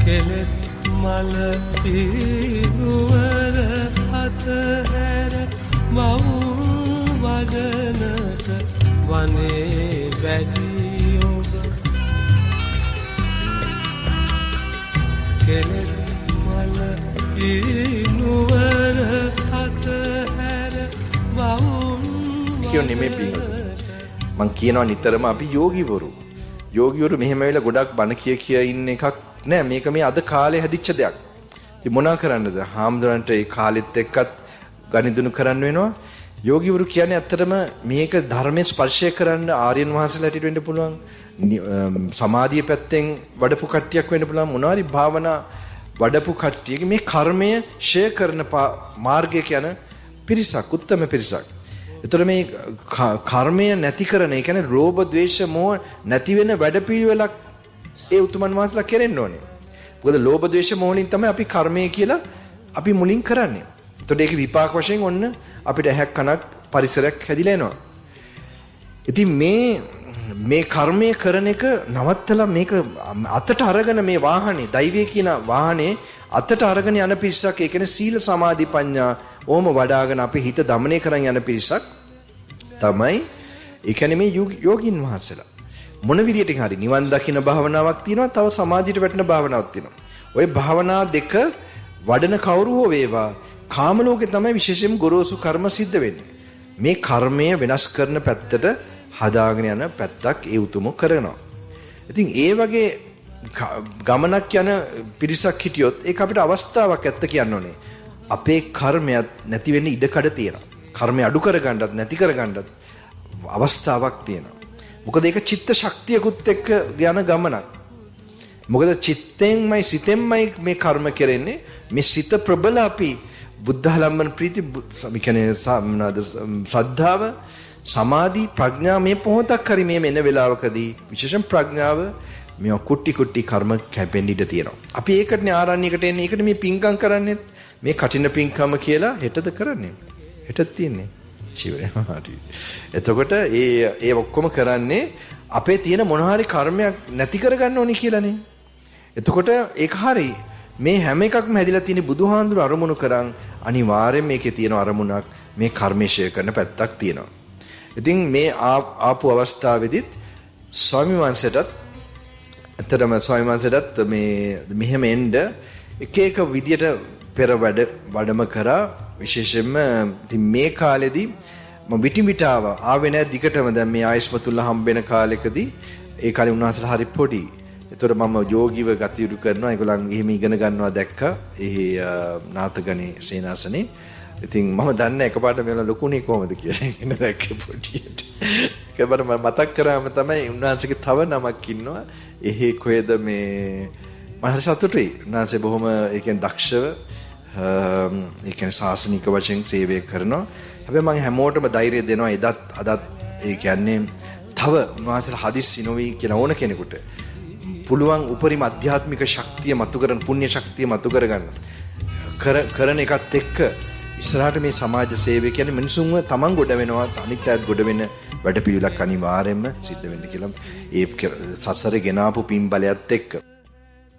කෙලෙස් මල පිරුවර අතහැර මවුල් වඩනට වනේ වැඩි ඔබ කෙලෙස් මල පිරුවර අතහැර මවුල් කියෝ නෙමෙයි පින්වතුනි මං කියනවා නිතරම අපි යෝගිවරු මෙහෙම වෙලා ගොඩක් බණ කිය ඉන්න එකක් නෑ මේක මේ අද කාලේ හැදිච්ච දෙයක්. ඉතින් මොනා කරන්නද? හාමුදුරන්ට ඒ කාලෙත් එක්කත් ගනිදුණු කරන්න වෙනවා. යෝගිවරු කියන්නේ ඇත්තටම මේක ධර්මයේ ස්පර්ශය කරන්න ආර්යයන් වහන්සේලාට වෙන්න පුළුවන්. සමාධිය පැත්තෙන් වඩපු කට්ටියක් වෙන්න පුළුවන්. මොනවාරි භාවනා වඩපු කට්ටියගේ මේ කර්මය ෂේ කරන මාර්ගය කියන පිරිසක්, උත්තම පිරිසක්. ඒතර මේ කර්මය නැති කරන, ඒ කියන්නේ ලෝභ, ද්වේෂ, මෝහ නැති වෙන වැඩපිළිවෙලක් ඒ උතුමන් වහන්සේලා කෙරෙන්න ඕනේ. මොකද ලෝභ, ද්වේෂ, මෝහලින් තමයි අපි කර්මය කියලා අපි මුලින් කරන්නේ. ඒතකොට ඒක විපාක වශයෙන් ඔන්න අපිට ඇහැක් කනක් පරිසරයක් හැදිලා එනවා. ඉතින් මේ කර්මය කරන එක නවත්තලා මේක අතට අරගෙන මේ වාහනේ, දෛවය කියන වාහනේ අතට අරගෙන යන පිරිසක්, ඒ කියන්නේ සීල සමාධි ප්‍රඥා ඕම වඩාගෙන අපි හිත দমনය කරන් යන පිරිසක් තමයි ඒ කියන්නේ මේ යෝගින් වහන්සේලා. මොන විදියටින් හරි නිවන් දකින්න භාවනාවක් තියෙනවා, තව සමාධියට වැටෙන භාවනාවක් තියෙනවා. ওই භාවනා දෙක වඩන කවුරු හෝ වේවා කාම ලෝකේ තමයි විශේෂයෙන් ගොරෝසු කර්ම සිද්ධ වෙන්නේ. මේ කර්මය වෙනස් කරන පැත්තට හදාගෙන යන පැත්තක් ඒ උතුමෝ කරනවා. ඉතින් ඒ වගේ ගමනක් යන පිරිසක් හිටියොත් ඒක අපිට අවස්ථාවක් ඇත්ත කියන්න ඕනේ. අපේ කර්මයක් නැති වෙන්න ඉඩකඩ තියෙනවා. කර්මය අඩු කරගන්නත් නැති කරගන්නත් අවස්ථාවක් තියෙනවා. මොකද ඒක චිත්ත ශක්තියකුත් එක්ක යන ගමනක්. මොකද චිත්තෙන්මයි සිතෙන්මයි මේ කර්ම කරන්නේ. මේ සිත ප්‍රබල අපි බුද්ධාලම්බන ප්‍රීති කියන්නේ සද්ධාව, සමාධි, ප්‍රඥා මේ පොහොතක් හරි මේ එන වෙලාවකදී විශේෂයෙන් ප්‍රඥාව මේ කුටි කර්ම කැපෙන්න ඉඩ තියෙනවා. අපි ඒකටනේ ආරණ්‍යයකට එන්නේ. ඒකට මේ පිංකම් කරන්නේ. මේ කටින පිංකම කියලා හෙටද කරන්නේ. හෙටත් තියෙන්නේ. චිවරේ හරි. එතකොට ඒ ඔක්කොම කරන්නේ අපේ තියෙන මොන හරි කර්මයක් නැති කරගන්න ඕනි කියලානේ. එතකොට ඒක හරි. මේ හැම එකක්ම හැදිලා තියෙන බුදුහාඳුර අරමුණු කරන් අනිවාර්යෙන් මේකේ තියෙන අරමුණක් මේ කර්මේශය කරන පැත්තක් තියෙනවා. ඉතින් මේ ආපු අවස්ථාවේදීත් ස්වාමීන් වහන්සේටත් ඇත්තටම ස්වාමීන් වහන්සේටත් මේ මෙහෙම එන්න එක විදියට පෙර වැඩම කරා. විශේෂයෙන්ම ඉතින් මේ කාලෙදී මම විටිමිට ආවේ නැහැ දිගටම. දැන් මේ ආයස්මතුල්ලා හම්බෙන කාලෙකදී ඒ කාලේ උන්වහන්සේලා හරි පොඩි. ඒතර මම යෝගීව ගතියුරු කරනවා. ඒගොල්ලන් එහෙම ඉගෙන ගන්නවා දැක්කා. එහි නාතගණේ සේනාසනේ. ඉතින් මම දන්නේ එකපාරට මේලා ලොකුනේ කොහමද කියලා. ඉන්න දැක්කේ පොඩියට. ඒකබර මම මතක් කරාම තමයි උන්වහන්සේගේ තව නමක් ඉන්නවා. එහි කොහෙද මේ මම හරි සතුටුයි. උන්වහන්සේ බොහොම ඒ කියන්නේ දක්ෂව ඒ කියන්නේ ශාසනික වශයෙන් සේවය කරනවා. හැබැයි මම හැමෝටම ධෛර්යය දෙනවා. අදත් ඒ කියන්නේ තව උන්වහන්සේලා හදිස්සි නොවි කියලා ඕන කෙනෙකුට පුළුවන් උපරිම අධ්‍යාත්මික ශක්තිය මතු කරන පුණ්‍ය ශක්තිය මතු කරගන්න කරන එකත් එක්ක ඉස්සරහට මේ සමාජ සේවය කියන්නේ මිනිසුන්ව තමන් ගොඩ වෙනවා, අනිත් අයත් ගොඩ වෙන වැඩපිළිවෙලක් අනිවාර්යයෙන්ම සිද්ධ වෙන්න කියලා ඒ සසරේ ගෙන ආපු පින් බලයත් එක්ක